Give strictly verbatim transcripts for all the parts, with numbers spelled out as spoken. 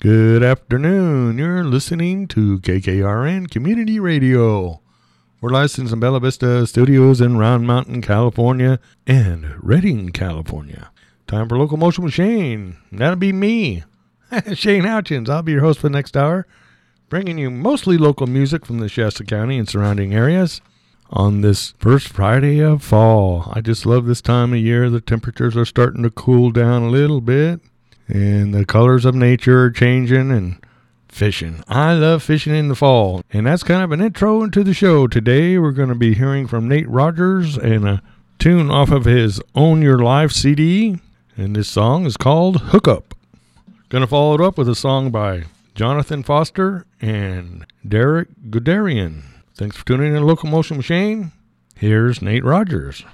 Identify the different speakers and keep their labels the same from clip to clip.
Speaker 1: Good afternoon. You're listening to K K R N Community Radio. We're licensed in Bella Vista Studios in Round Mountain, California, and Redding, California. Time for Local Motion with Shane. That'll be me, Shane Houchins. I'll be your host for the next hour, bringing you mostly local music from the Shasta County and surrounding areas on this first Friday of fall. I just love this time of year. The temperatures are starting to cool down a little bit, and the colors of nature are changing, and fishing. I love fishing in the fall, and that's kind of an intro into the show. Today we're going to be hearing from Nate Rogers and a tune off of his Own Your Life C D, and this song is called Hook Up. Going to follow it up with a song by Jonathan Foster and Derek Guderian. Thanks for tuning in to Local Motion Machine. Here's Nate Rogers.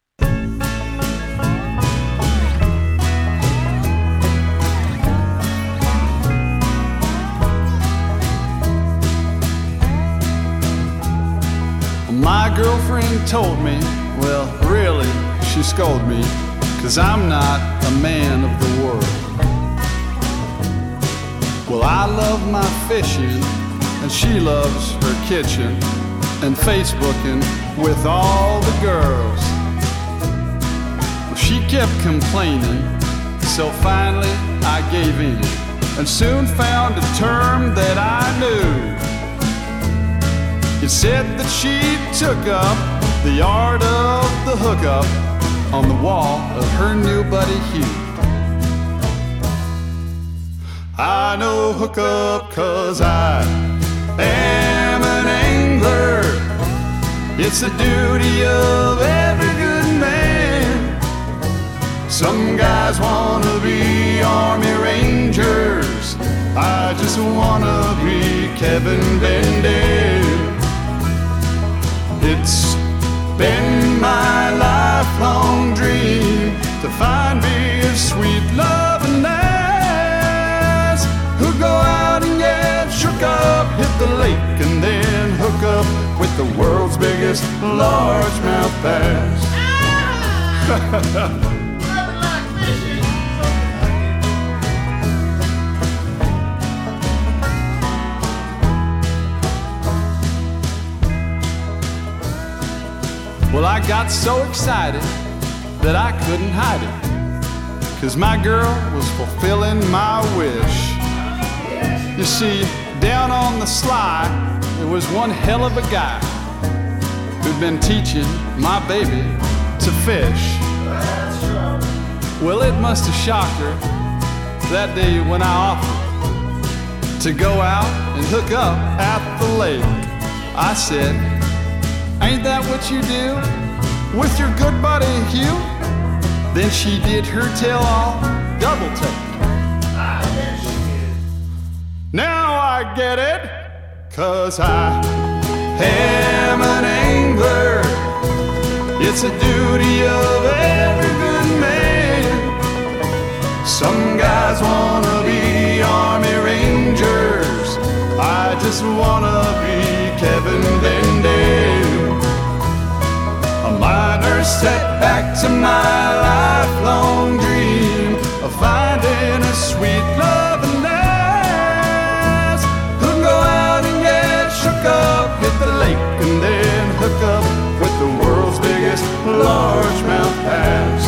Speaker 2: My girlfriend told me, well, really, she scolded me, 'cause I'm not a man of the world. Well, I love my fishing, and she loves her kitchen, and Facebooking with all the girls. Well, she kept complaining, so finally I gave in, and soon found a term that I knew. It said that she took up the art of the hookup on the wall of her new buddy Hugh. I know hookup 'cause I am an angler. It's the duty of every good man. Some guys wanna be Army Rangers. I just wanna be Kevin Van Dam. It's been my lifelong dream to find me a sweet loving ass who go out and get shook up, hit the lake, and then hook up with the world's biggest largemouth bass. Well, I got so excited that I couldn't hide it, 'cause my girl was fulfilling my wish. You see, down on the sly, there was one hell of a guy who'd been teaching my baby to fish. Well, it must have shocked her that day when I offered to go out and hook up at the lake. I said, ain't that what you do with your good buddy Hugh? Then she did her tell-all double take. Now I get it, 'cause I am an angler. It's a duty of every good man. Some guys wanna be Army Rangers. I just wanna be Kevin Van Dam. A minor setback to my lifelong dream of finding a sweet loving ass who'll go out and get shook up, hit the lake, and then hook up with the world's biggest largemouth bass.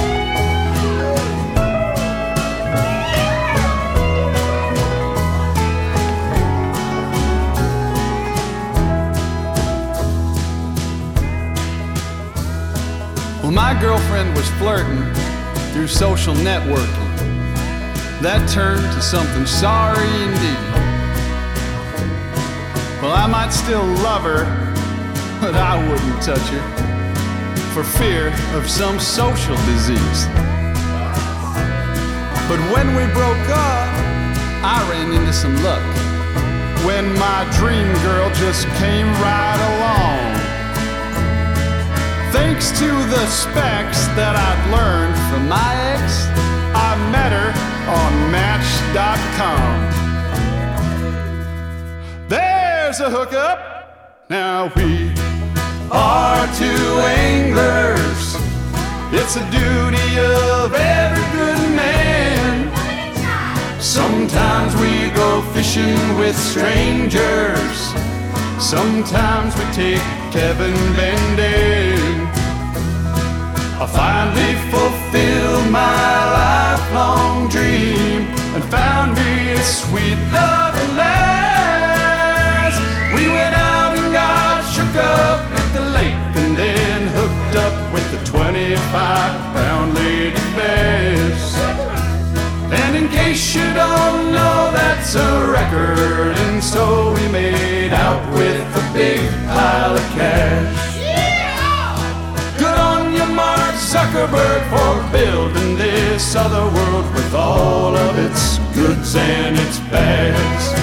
Speaker 2: My girlfriend was flirting through social networking. That turned to something sorry indeed. Well, I might still love her, but I wouldn't touch her for fear of some social disease. But when we broke up, I ran into some luck when my dream girl just came right along. Thanks to the specs that I'd learned from my ex, I met her on Match dot com. There's a hookup. Now we are two anglers. It's a duty of every good man. Sometimes we go fishing with strangers. Sometimes we take Kevin Bending. I finally fulfilled my lifelong dream and found me a sweet loving lass. We went out and got shook up at the lake and then hooked up with the twenty-five pound lady bass. And in case you don't know, that's a record. And so we made out with a big pile of cash. Good on you, Mark Zuckerberg, for building this other world with all of its goods and its bads.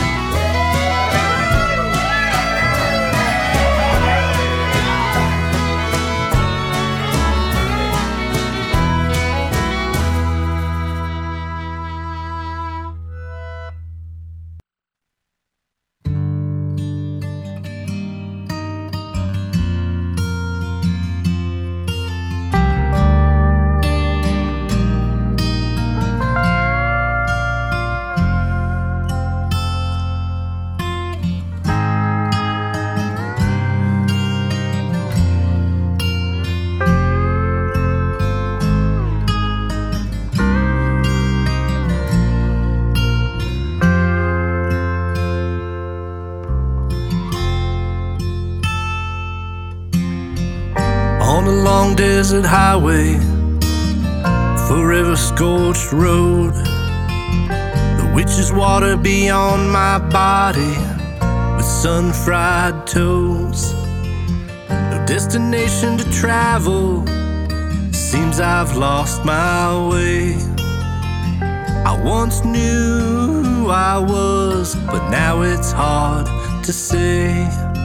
Speaker 3: Desert highway, forever scorched road. The witch's water beyond my body with sun-fried toes. No destination to travel, seems I've lost my way. I once knew who I was, but now it's hard to say.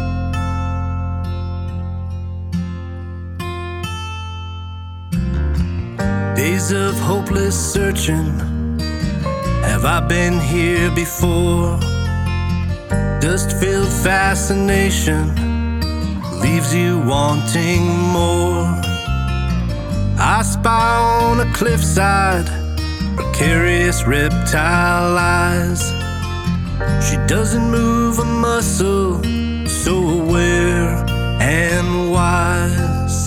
Speaker 3: Days of hopeless searching, have I been here before? Dust-filled fascination leaves you wanting more. I spy on a cliffside, precarious reptile eyes. She doesn't move a muscle, so aware and wise.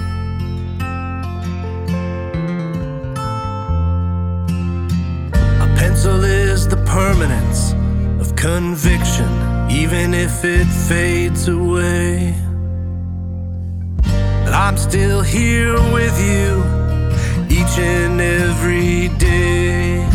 Speaker 3: Pencil is the permanence of conviction, even if it fades away. But I'm still here with you each and every day.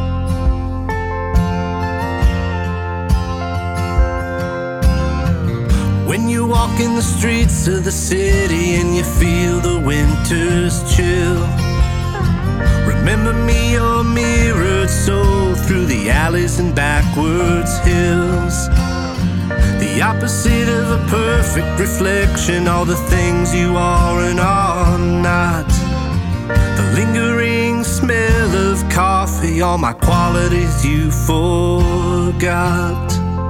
Speaker 3: When you walk in the streets of the city and you feel the winter's chill, remember me, your mirrored soul, through the alleys and backwards hills. The opposite of a perfect reflection, all the things you are and are not. The lingering smell of coffee, all my qualities you forgot.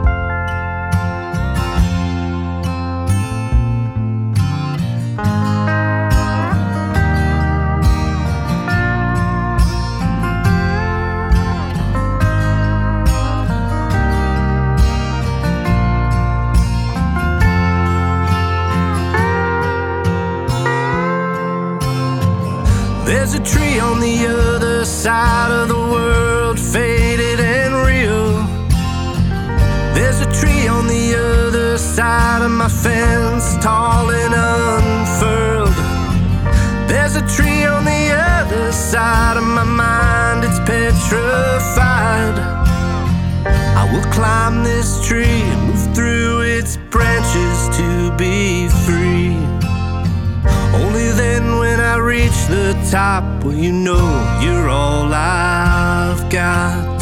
Speaker 3: There's a tree on the other side of the world, faded and real. There's a tree on the other side of my fence, tall and unfurled. There's a tree on the other side of my mind, it's petrified. I will climb this tree and move through its branches to be free. Only then, when I reach the top, will you know you're all I've got.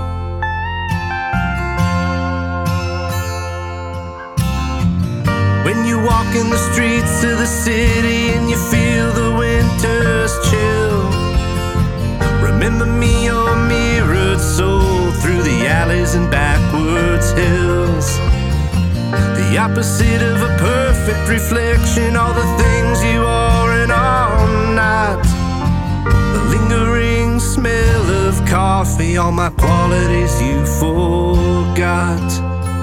Speaker 3: When you walk in the streets of the city and you feel the winter's chill, remember me, your mirrored soul, through the alleys and backwards hills. The opposite of a perfect reflection, all the things you are and are not. The lingering smell of coffee, all my qualities you forgot.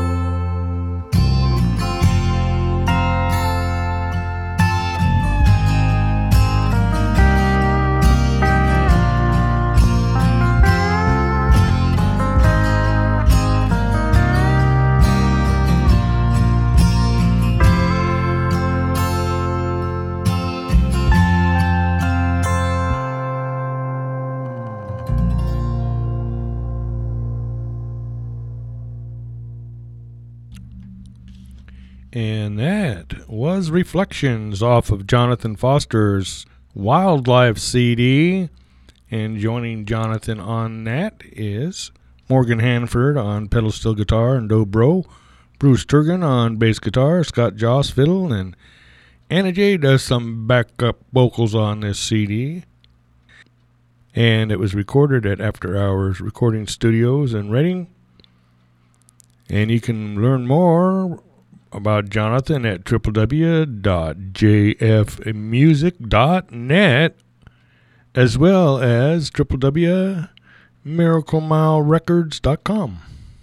Speaker 1: And that was Reflections off of Jonathan Foster's Wildlife C D. And joining Jonathan on that is Morgan Hanford on pedal steel guitar and dobro, Bruce Turgan on bass guitar, Scott Joss fiddle, and Anna J does some backup vocals on this C D. And it was recorded at After Hours Recording Studios in Reading. And you can learn more about Jonathan at w w w dot j f music dot net, as well as w w w dot miracle mile records dot com.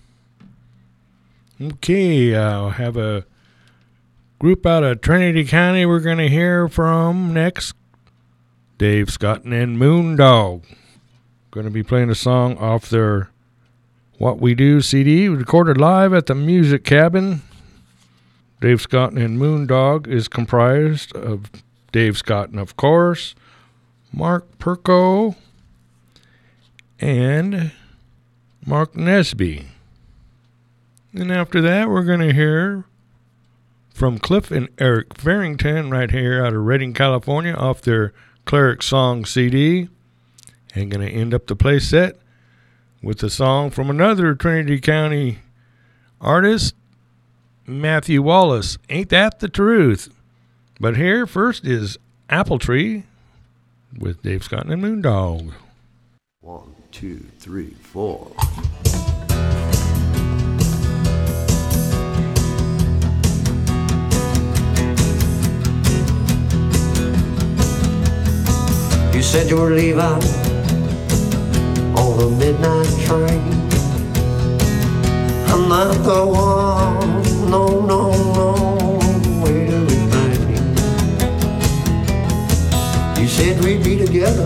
Speaker 1: Okay, I'll have a group out of Trinity County we're going to hear from next. Dave Scotton and Moondog. Going to be playing a song off their What We Do C D, recorded live at the Music Cabin. Dave Scotton and Moondog is comprised of Dave Scotton, of course, Mark Perko, and Mark Nesby. And after that, we're going to hear from Cliff and Eric Farrington right here out of Redding, California, off their Cleric Song C D. And going to end up the play set with a song from another Trinity County artist, Matthew Wallace. Ain't That the Truth? But here first is Apple Tree with Dave Scotton and Moondog.
Speaker 4: One, two, three, four.
Speaker 5: You said you were leaving on the midnight train. I'm not the one, no, no, no, way to remain. You said we'd be together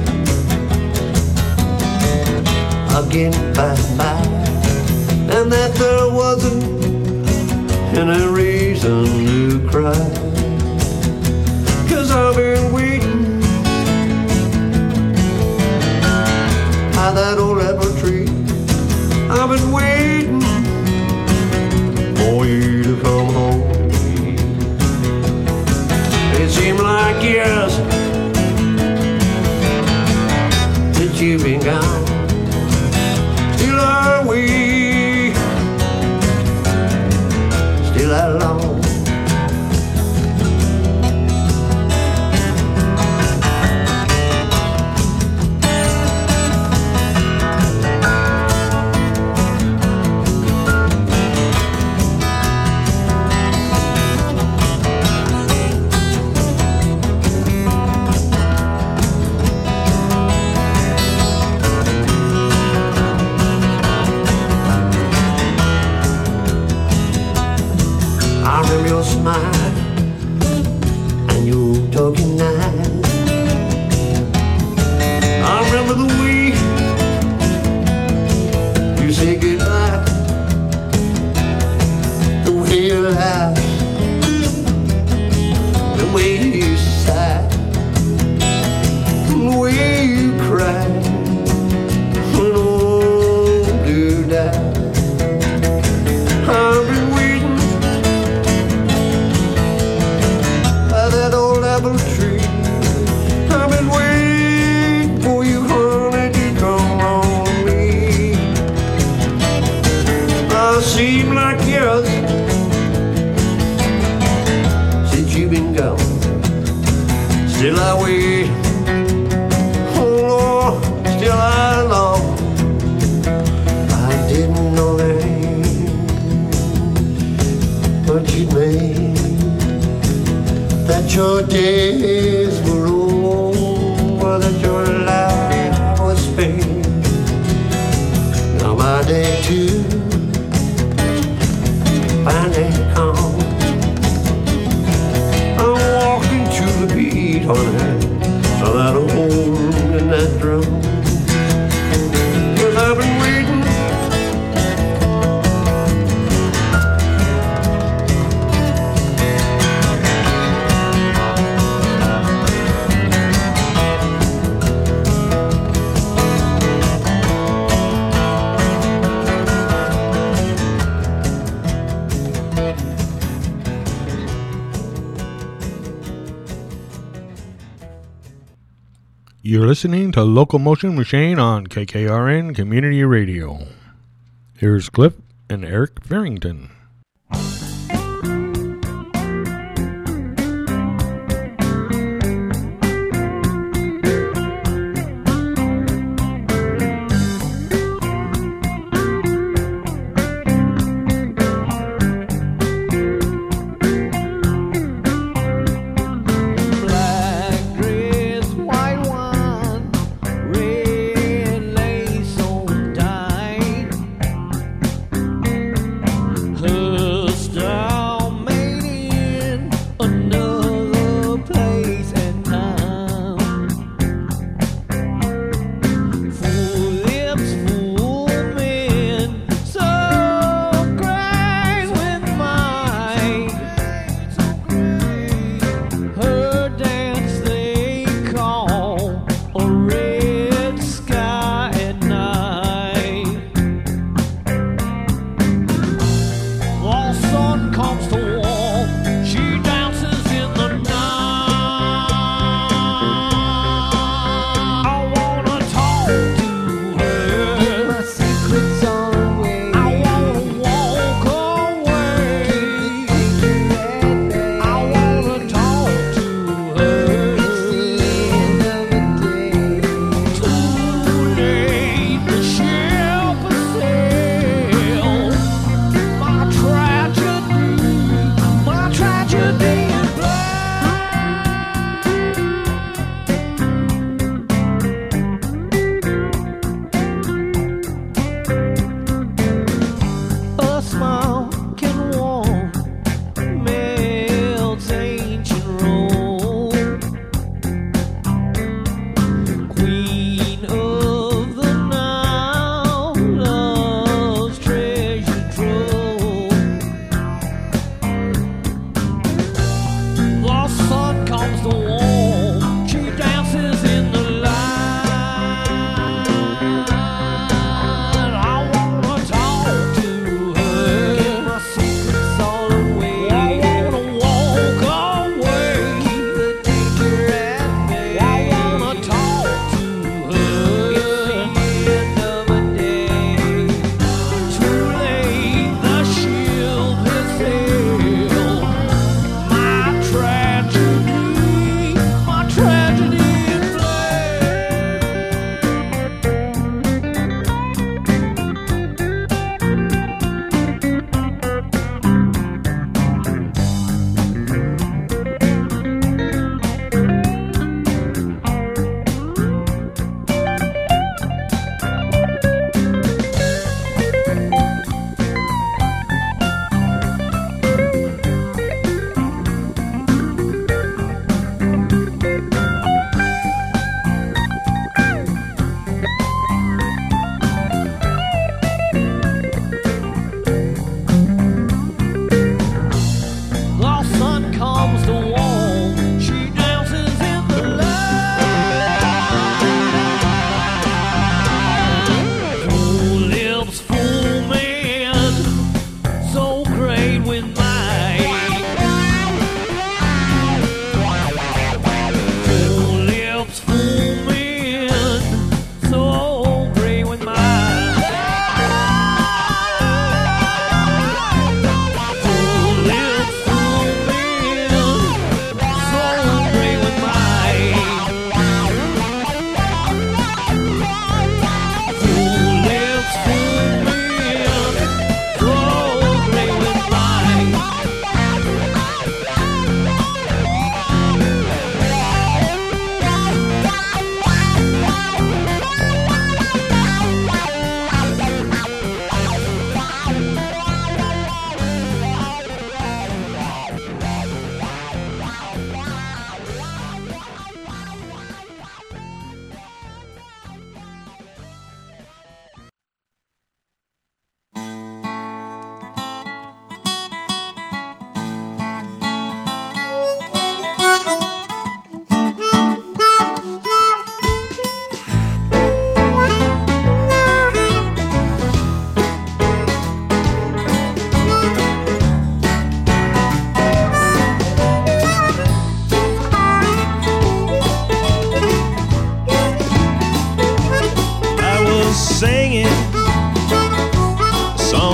Speaker 5: again by and by, and that there wasn't any reason to cry. 'Cause I've been waiting by that old apple tree. I've been waiting for you to come home to me. It seemed like years that you've been gone. Still are we, still alone. Your smile and your talking eyes. I remember the way you say goodbye, the way you laugh, the way you sigh, the way you cry when old you die. I've been waiting that old apple tree. I've been waiting for you, honey, to come on me. I seem like years since you've been gone. Still I wait, oh Lord, still I long. I didn't know then what you'd made, that your days were over, that your life was spent day to finally come. I'm walking to the beat, honey, of that old midnight drum. 'Cause I've been waiting
Speaker 1: You're listening to Locomotion Machine on K K R N Community Radio. Here's Cliff and Eric Farrington.
Speaker 6: Her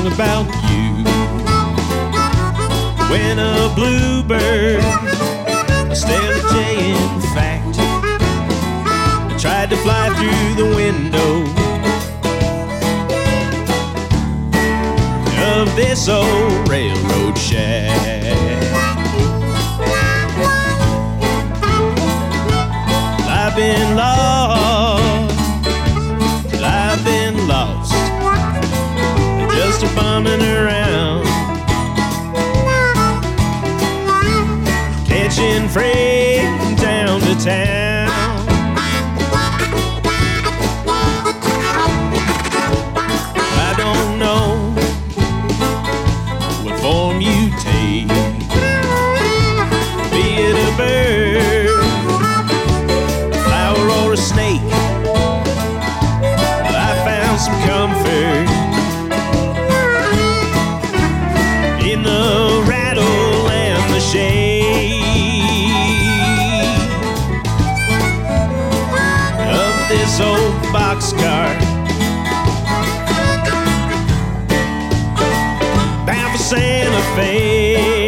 Speaker 6: about you. When a bluebird, a Stella J in fact, tried to fly through the window of this old railroad shack. I've been lost, I've been lost, just a bumming around, catching freight from town to town. I don't know what form you take, be it a bird, a flower, or a snake. I found some comfort in the rattle and the shade of this old boxcar, bound for Santa Fe.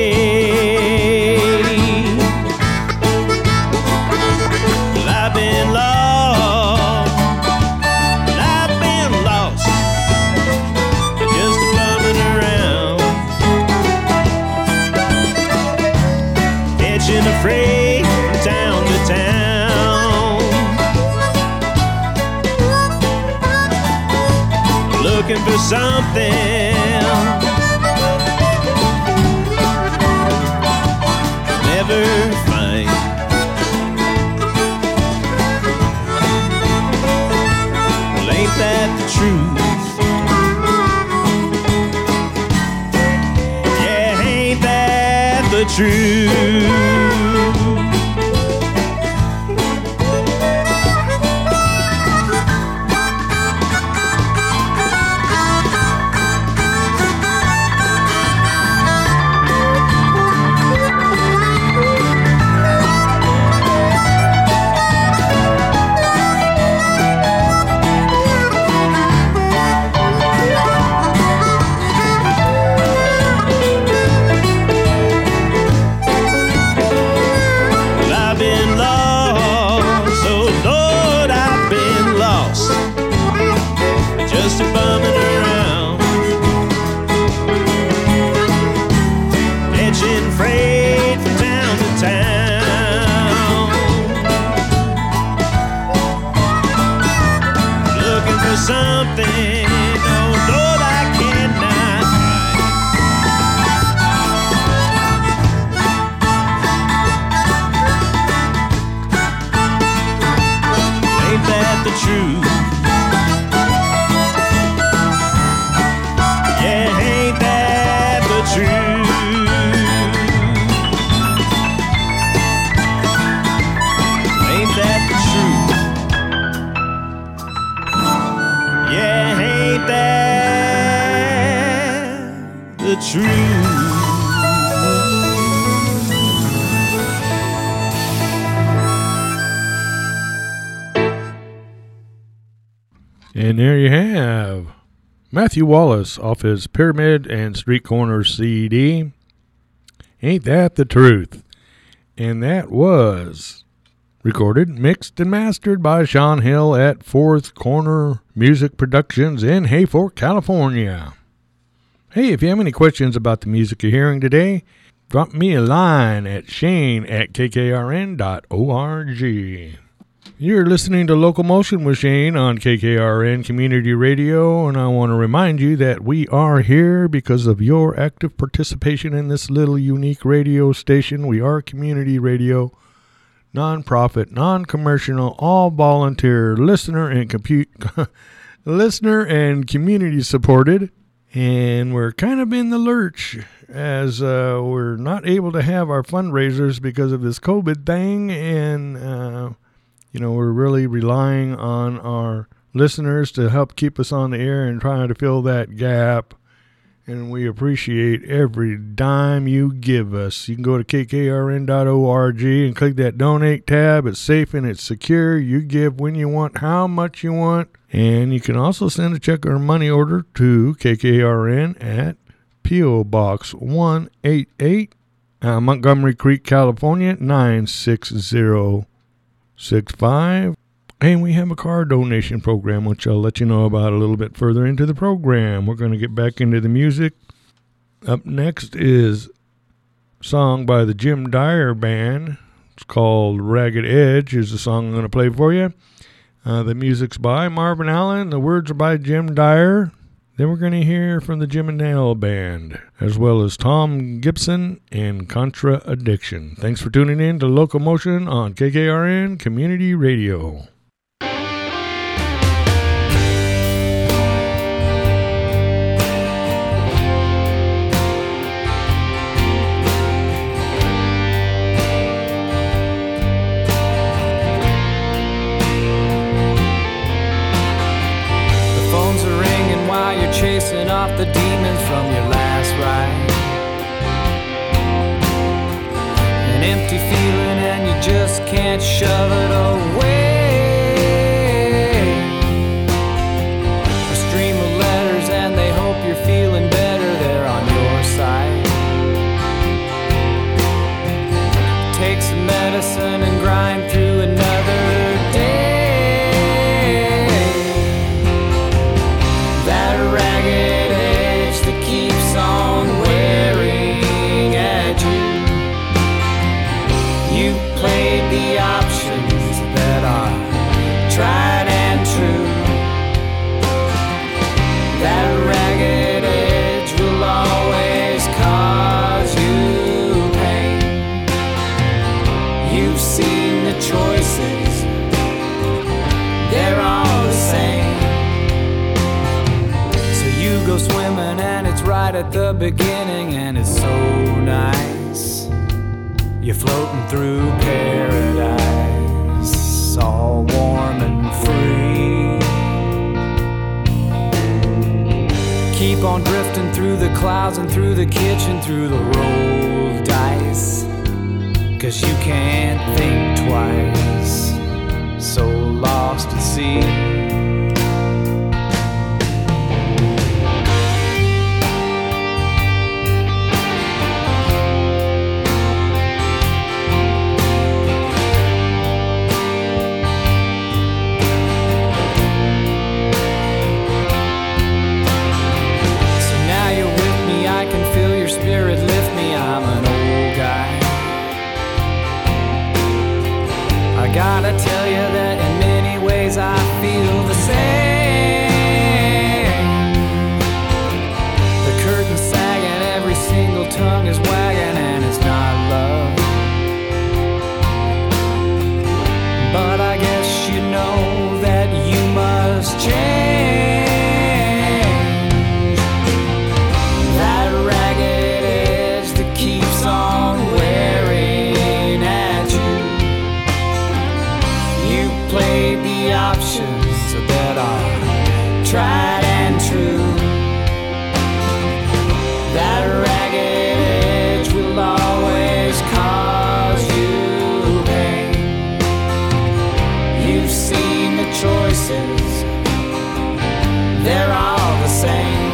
Speaker 6: Well, I've been lost, well, I've been lost, just a bumming around, catching a freight from town to town, looking for something never find. Well, ain't that the truth? Yeah, ain't that the truth? Something, oh Lord, I cannot find. Ain't that the truth? Yeah, ain't that the truth? Ain't that the truth? Yeah, ain't that the truth?
Speaker 1: And there you have Matthew Wallace off his Pyramid and Street Corner C D. Ain't that the truth? And that was recorded, mixed, and mastered by Sean Hill at Fourth Corner Music Productions in Hayfork, California. Hey, if you have any questions about the music you're hearing today, drop me a line at shane at k k r n dot org. You're listening to Local Motion with Shane on K K R N Community Radio, and I want to remind you that we are here because of your active participation in this little unique radio station. We are community radio, non-profit, non-commercial, all volunteer, listener and compute, listener and community supported, and we're kind of in the lurch as uh, we're not able to have our fundraisers because of this COVID thing, and uh, you know, we're really relying on our listeners to help keep us on the air and trying to fill that gap. and we appreciate every dime you give us. You can go to k k r n dot org and click that donate tab. It's safe and it's secure. You give when you want, how much you want, and you can also send a check or money order to K K R N at P O Box one eighty-eight, uh, Montgomery Creek, California, nine six zero six five. And we have a car donation program, which I'll let you know about a little bit further into the program. We're going to get back into the music. Up next is a song by the Jim Dyer Band. It's called Ragged Edge is the song I'm going to play for you. Uh, the music's by Marvin Allen. The words are by Jim Dyer. Then we're going to hear from the Jim and Nail Band, as well as Tom Gibson and Contra Addiction. Thanks for tuning in to Locomotion on K K R N Community Radio.
Speaker 7: Chasing off the demons from your last ride. An empty feeling and you just can't shove it away. A stream of letters and they hope you're feeling better. They're on your side. Take some medicine and grind through another day. Tried and true. That ragged edge will always cause you pain. You've seen the choices, they're all the same. So you go swimming and it's right at the beginning and it's so nice. You're floating through paradise, all warm and free. Keep on drifting through the clouds and through the kitchen, through the rolled dice, 'cause you can't think twice, so lost at sea. Gotta tell you that in many ways I feel the same. The curtain's sagging, every single tongue is wagging, and it's not love. But I guess you know that you must change. That ragged edge that keeps on wearing at you. Played the options that are tried and true. That ragged edge will always cause you pain. You've seen the choices, they're all the same.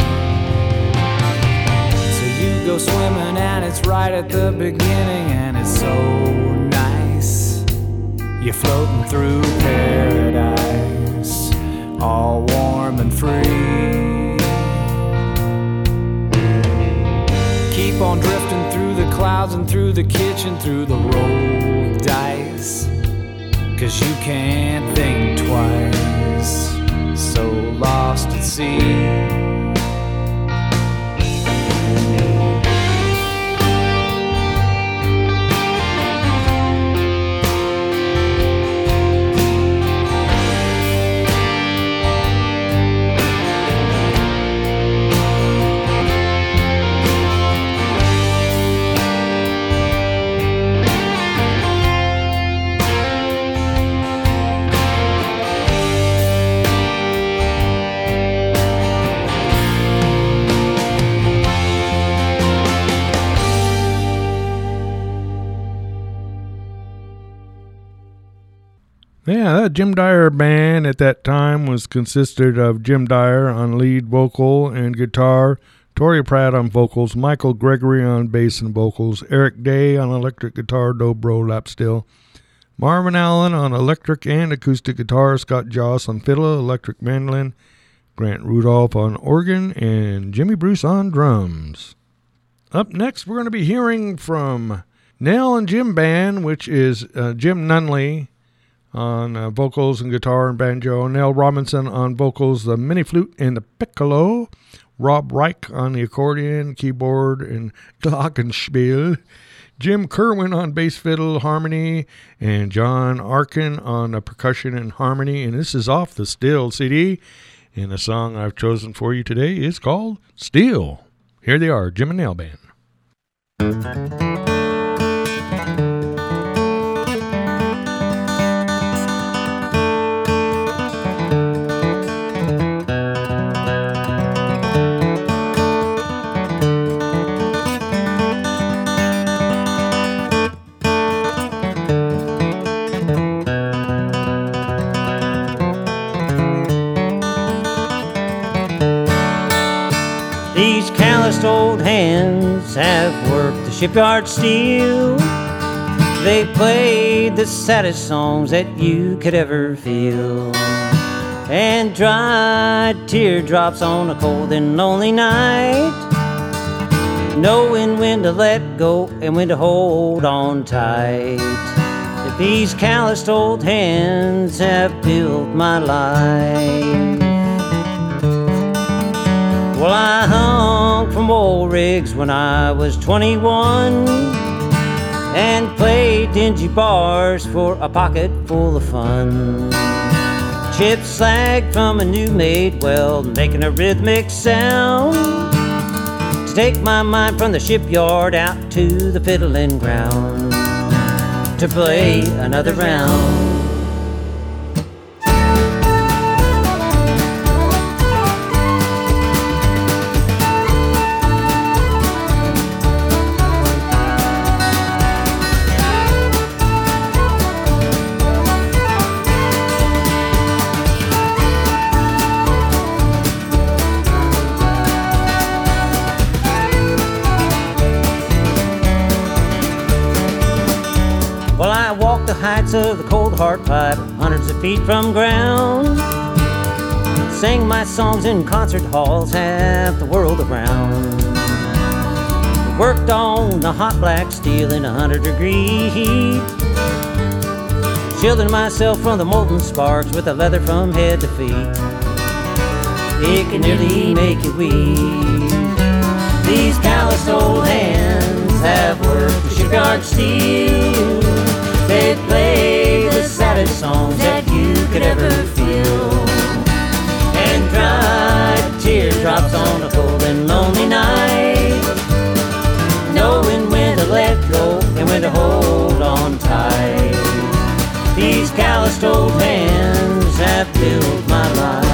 Speaker 7: So you go swimming and it's right at the beginning and it's so nice. You're floating through paradise, all warm and free. Keep on drifting through the clouds and through the kitchen, through the rolled dice, 'cause you can't think twice, so lost at sea.
Speaker 1: Yeah, that Jim Dyer band at that time was consisted of Jim Dyer on lead vocal and guitar, Torrey Pratt on vocals, Michael Gregory on bass and vocals, Eric Day on electric guitar, dobro, lap steel, Marvin Allen on electric and acoustic guitar, Scott Joss on fiddle, electric mandolin, Grant Rudolph on organ, and Jimmy Bruce on drums. Up next, we're going to be hearing from Nell and Jim Band, which is uh, Jim Nunley on uh, vocals and guitar and banjo, Nell Robinson on vocals, the mini flute and the piccolo, Rob Reich on the accordion, keyboard, and glockenspiel, Jim Kerwin on bass fiddle, harmony, and John Arkin on the percussion and harmony. And this is off the Still C D, and the song I've chosen for you today is called Still. Here they are, Jim and Nell Band.
Speaker 8: These calloused old hands have worked the shipyard steel. They played the saddest songs that you could ever feel, and dried teardrops on a cold and lonely night, knowing when to let go and when to hold on tight. If these calloused old hands have built my life, well, I hung from oil rigs when I was twenty-one and played dingy bars for a pocket full of fun. Chips slag from a new made well, making a rhythmic sound to take my mind from the shipyard out to the fiddling ground to play another round. The heights of the cold heart pipe, hundreds of feet from ground, sang my songs in concert halls half the world around. Worked on the hot black steel in a hundred degree heat, shielding myself from the molten sparks with the leather from head to feet. It can nearly make you weep. These calloused old hands have worked the shipyard steel. They play the saddest songs that you could ever feel, and dried teardrops on a cold and lonely night, knowing when to let go and when to hold on tight. These calloused old hands have built my life.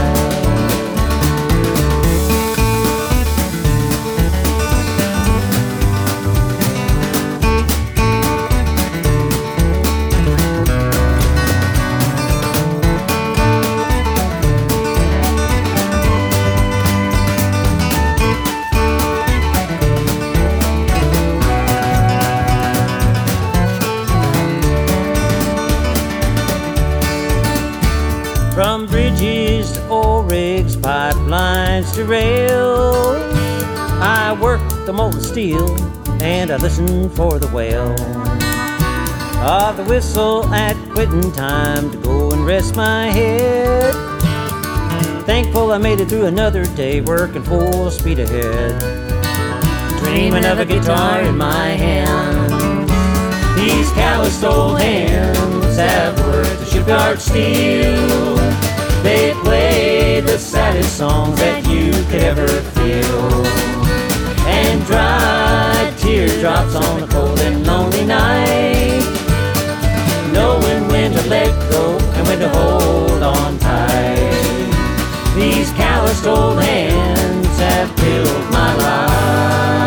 Speaker 8: From bridges to oil rigs, pipelines to rails, I work the molten steel and I listen for the wail of the whistle at quitting time to go and rest my head. Thankful I made it through another day working full speed ahead, dreaming of a guitar in my hand. These calloused old hands have worked the shipyard steel. They played the saddest songs that you could ever feel, and dried teardrops on a cold and lonely night, knowing when to let go and when to hold on tight. These calloused old hands have built my life.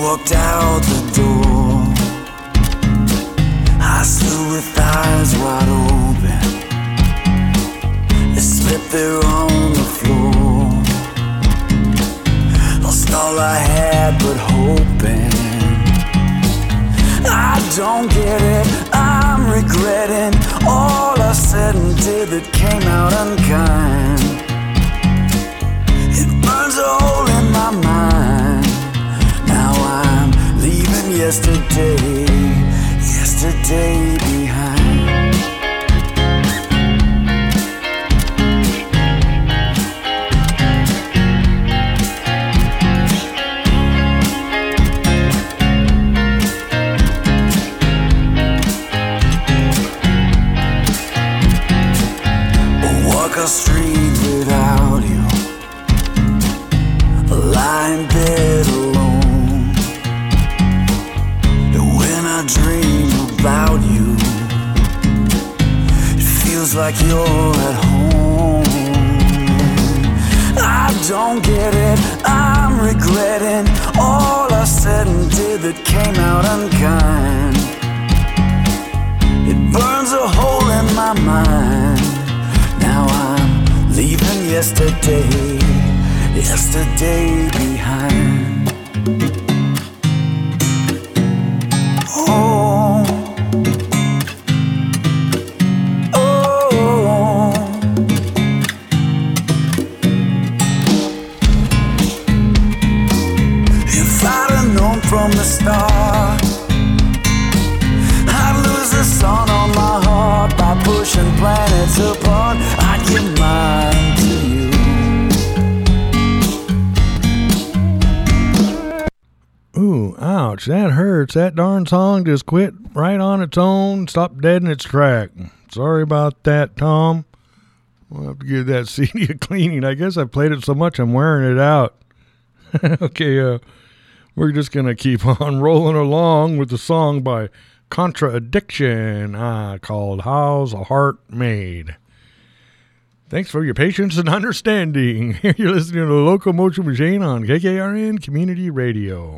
Speaker 9: walked out the door. I stood with eyes wide open. They slipped there on the floor. Lost all I had but hoping. I don't get it, I'm regretting all I said and did that came out unkind. It burns a hole in my mind. Now I'm leaving yesterday, yesterday behind. A street without you, lie in bed alone. And when I dream about you, it feels like you're at home. I don't get it, I'm regretting all I said and did that came out unkind. It burns a hole in my mind. Now I'm leaving yesterday, yesterday behind. Oh, oh. If I'd have known from the start, I'd lose the sun on my heart by pushing planets apart. I'd give mine to you.
Speaker 1: Ooh, ouch, that hurts. That darn song just quit right on its own, stopped dead in its track. Sorry about that, Tom. We'll have to give that C D a cleaning. I guess I've played it so much I'm wearing it out. Okay, uh, we're just going to keep on rolling along with the song by Contradiction, uh, called How's a Heart Made. Thanks for your patience and understanding. You're listening to Locomotion Machine on K K R N Community Radio.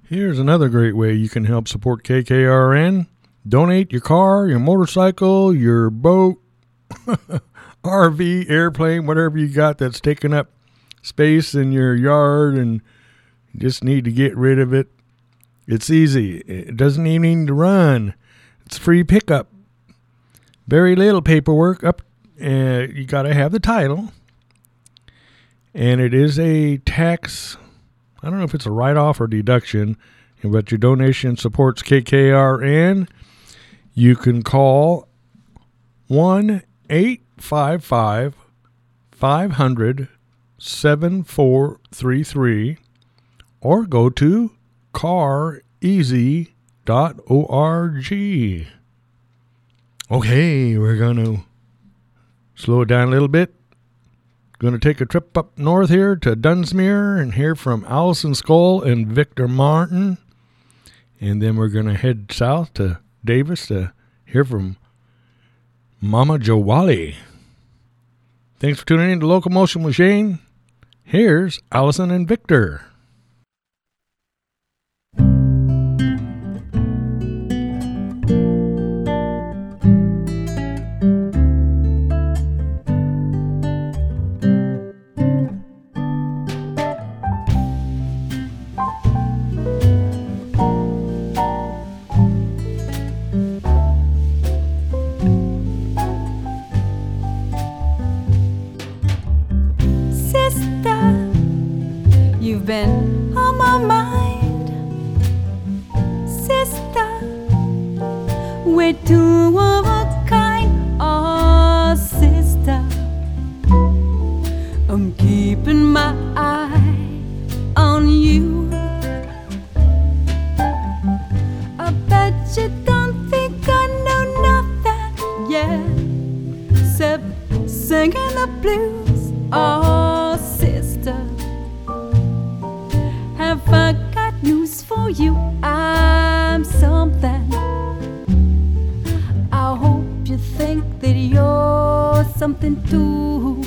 Speaker 1: Here's another great way you can help support K K R N. Donate your car, your motorcycle, your boat, R V, airplane, whatever you got that's taking up space in your yard and you just need to get rid of it. It's easy. It doesn't even need to run. It's free pickup. Very little paperwork. Up, uh, you got to have the title. And it is a tax, I don't know if it's a write-off or deduction, but your donation supports K K R N. You can call one eight five five, five hundred, seven four three three or go to car easy dot org. Okay, we're going to slow it down a little bit. Going to take a trip up north here to Dunsmuir and hear from Allison Skoll and Victor Martin. And then we're going to head south to Davis to hear from Mama Jawali. Thanks for tuning in to Locomotion with Shane. Here's Allison and Victor.
Speaker 10: Been on my mind, sister. We're two of a kind, oh sister. I'm keeping my eye on you. I bet you don't think I know nothing yet, except singing the blues, oh sister. Have I got news for you? I'm something. I hope you think that you're something too.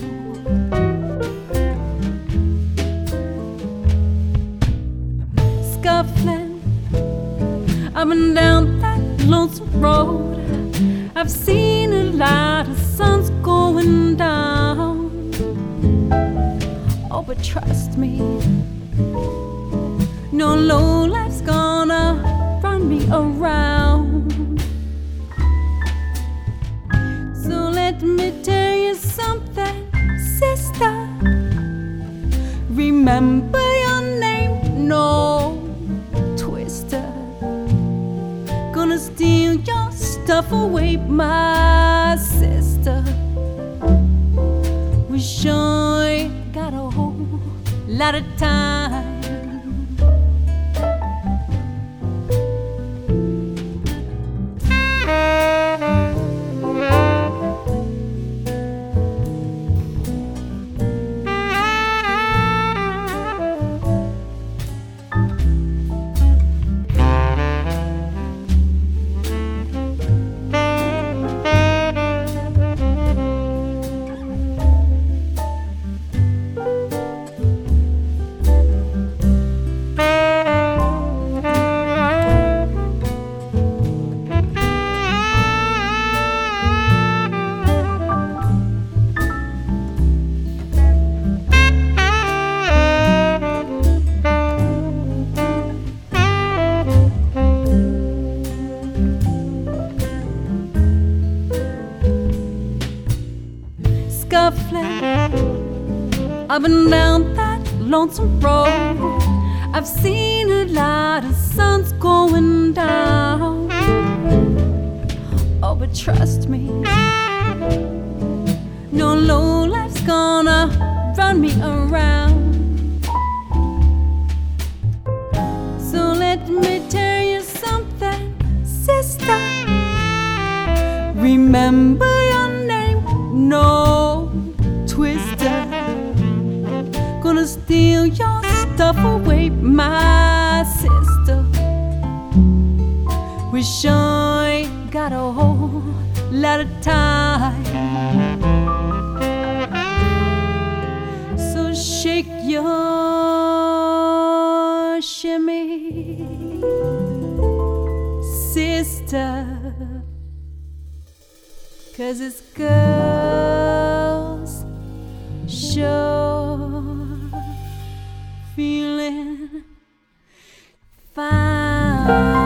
Speaker 10: Scuffling up and down that lonesome road, I've seen a lot of suns going down. Oh, but trust me, no low life's gonna run me around. So let me tell you something, sister. Remember your name, no twister. Gonna steal your stuff away, my sister. We sure got a whole lot of time. Up and down that lonesome road, I've seen a lot of suns going down. Oh, but trust me, no low life's gonna run me around. So let me tell you something, sister. Remember your name, no twister. Gonna steal your stuff away, my sister. We sure got a whole lot of time. So shake your your shimmy, sister, 'cause it's girls sure feeling fine.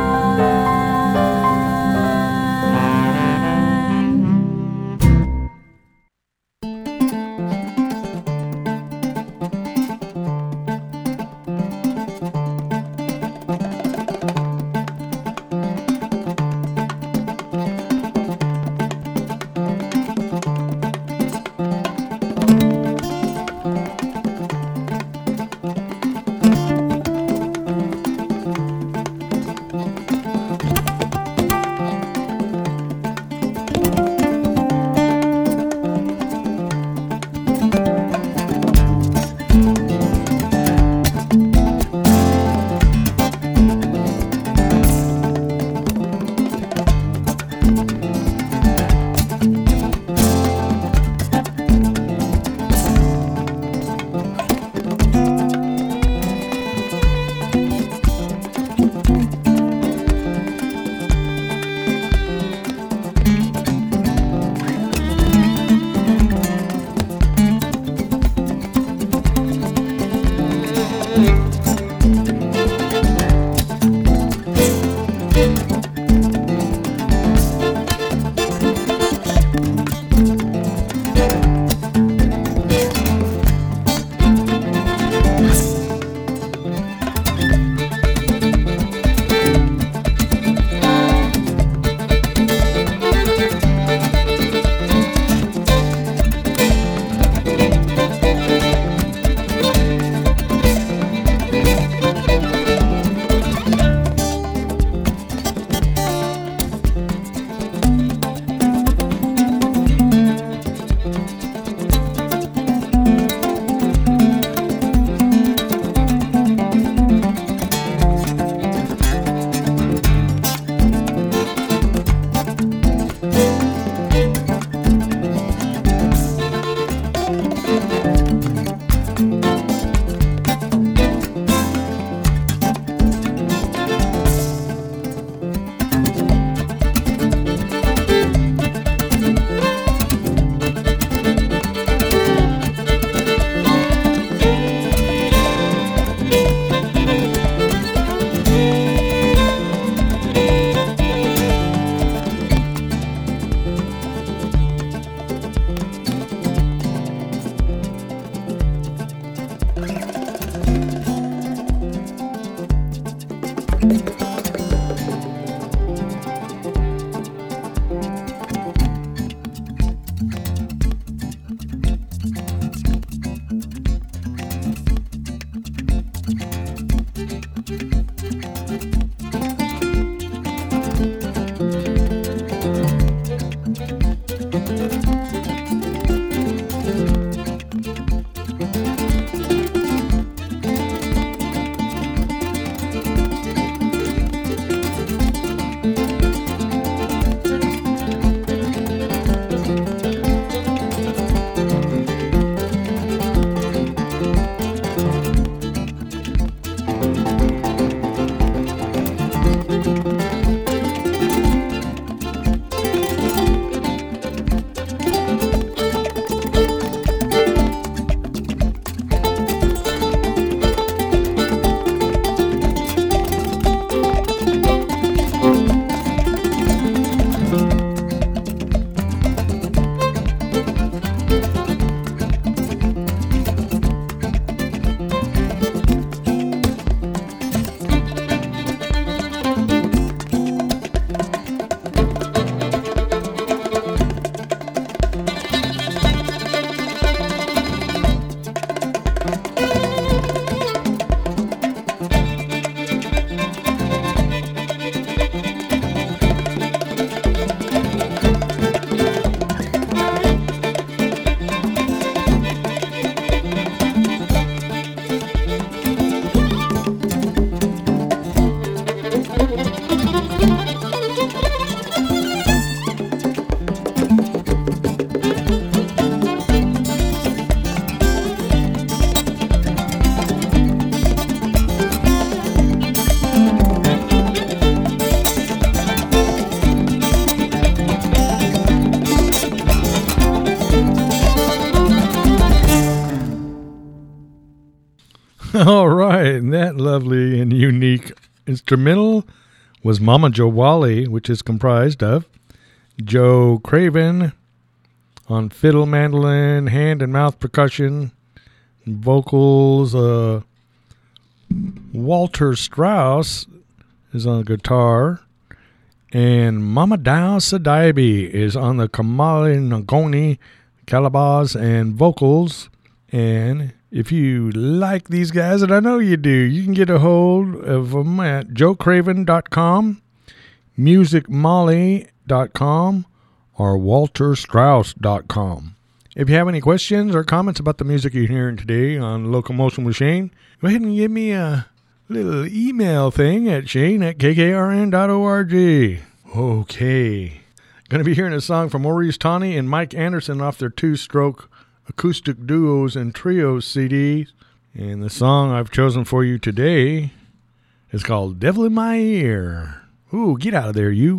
Speaker 1: All right, and that lovely and unique instrumental was Mama Joe Wally, which is comprised of Joe Craven on fiddle, mandolin, hand and mouth percussion, vocals. Uh, Walter Strauss is on guitar, and Mama Dow Sadaibi is on the Kamali Ngoni calabas and vocals. And if you like these guys, and I know you do, you can get a hold of them at joe craven dot com, music molly dot com, or walter strauss dot com. If you have any questions or comments about the music you're hearing today on Locomotion with Shane, go ahead and give me a little email thing at shane at k k r n dot org. Okay. Going to be hearing a song from Maurice Tawney and Mike Anderson off their two-stroke acoustic duos and trios C Ds. And the song I've chosen for you today is called Devil in My Ear. Ooh, get out of there, you.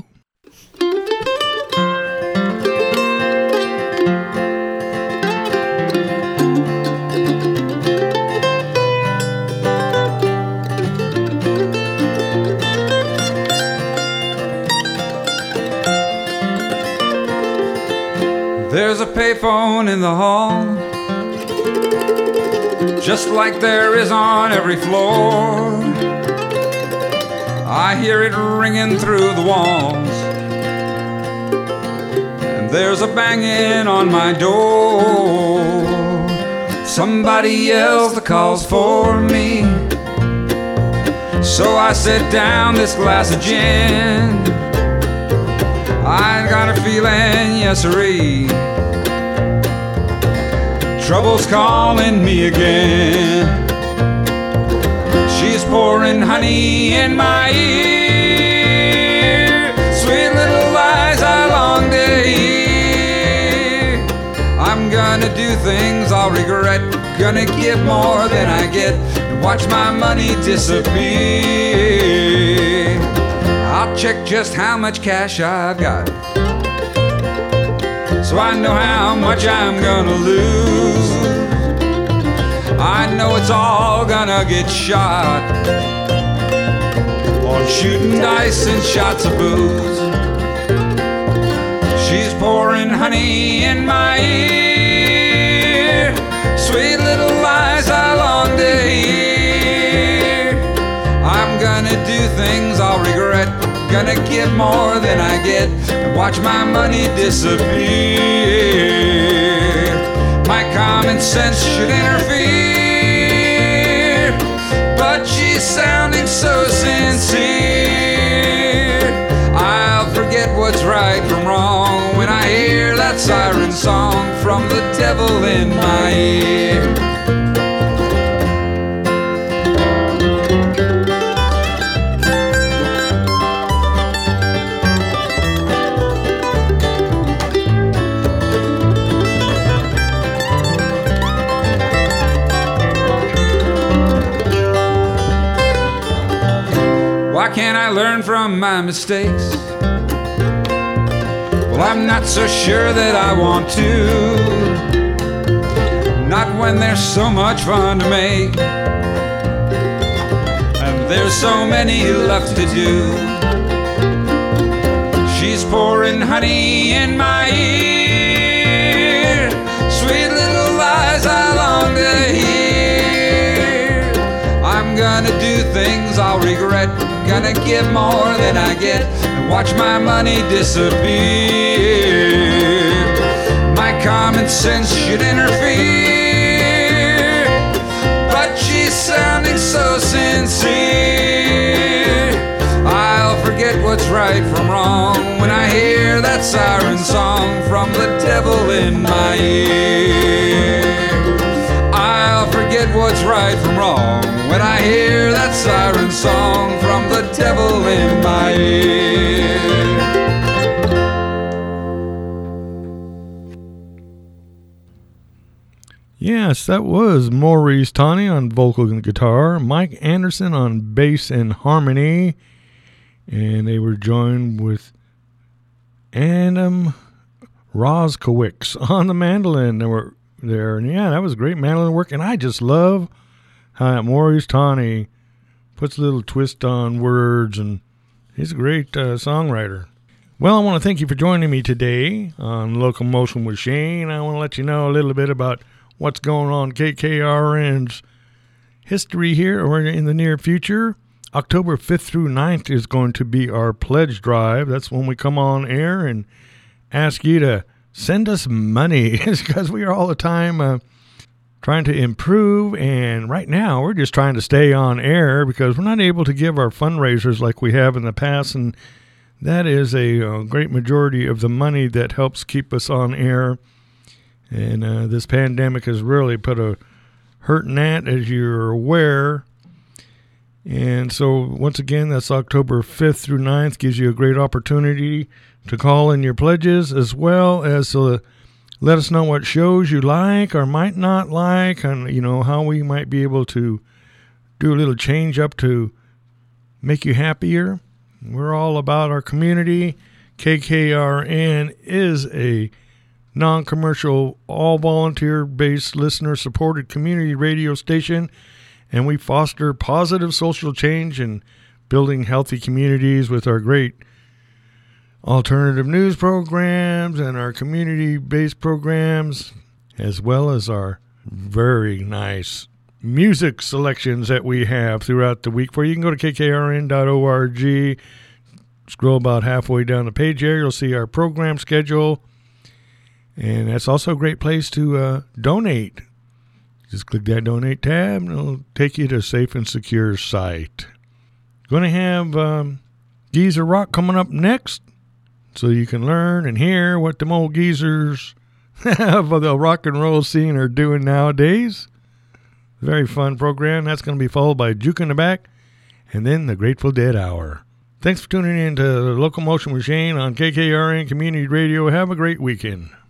Speaker 11: There's a payphone in the hall, just like there is on every floor. I hear it ringing through the walls, and there's a banging on my door. Somebody yells the calls for me, so I set down this glass of gin. I got a feeling, yes sirree, trouble's calling me again. She's pouring honey in my ear, sweet little lies I long to hear. I'm gonna do things I'll regret, gonna give more than I get, and watch my money disappear. I'll check just how much cash I've got, so I know how much I'm gonna lose. I know it's all gonna get shot on shooting dice and shots of booze. She's pouring honey in my ear, sweet little lies I long to hear. I'm gonna do things I'll regret, gonna give more than I get, and watch my money disappear. My common sense should interfere, but she's sounding so sincere. I'll forget what's right from wrong when I hear that siren song from the devil in my ear. Why can't I learn from my mistakes? Well, I'm not so sure that I want to, not when there's so much fun to make, and there's so many left to do. She's pouring honey in my ear, sweet little lies I long to hear. I'm gonna do things I'll regret, gonna give more than I get, and watch my money disappear. My common sense should interfere, but she's sounding so sincere. I'll forget what's right from wrong when I hear that siren song from the devil in my ear. I'll forget what's right from wrong when I hear that siren song from the devil in my ear.
Speaker 1: Yes, that was Maurice Tawney on vocal and guitar, Mike Anderson on bass and harmony, and they were joined with Adam Roskowicz on the mandolin. They were there, and yeah, that was great mandolin work, and I just love how that Maurice Tawney puts a little twist on words, and he's a great uh, songwriter. Well, I want to thank you for joining me today on Locomotion with Shane. I want to let you know a little bit about what's going on K K R N's history here or in the near future. October fifth through ninth is going to be our pledge drive. That's when we come on air and ask you to send us money. It's because we are all the time uh, trying to improve, and right now we're just trying to stay on air because we're not able to give our fundraisers like we have in the past, and that is a uh, great majority of the money that helps keep us on air. And uh, this pandemic has really put a hurt in that, as you're aware. And so, once again, that's October fifth through ninth. Gives you a great opportunity to call in your pledges, as well as uh, let us know what shows you like or might not like, and, you know, how we might be able to do a little change up to make you happier. We're all about our community. K K R N is a non-commercial, all-volunteer-based, listener-supported community radio station, and we foster positive social change and building healthy communities with our great alternative news programs and our community-based programs, as well as our very nice music selections that we have throughout the week. For you can go to k k r n dot org, scroll about halfway down the page there, you'll see our program schedule, and that's also a great place to uh, donate. Just click that donate tab and it'll take you to a safe and secure site. Going to have um, Geezer Rock coming up next, so you can learn and hear what them old geezers of the rock and roll scene are doing nowadays. Very fun program. That's going to be followed by Juke in the Back, and then the Grateful Dead Hour. Thanks for tuning in to Locomotion with Shane on K K R N Community Radio. Have a great weekend.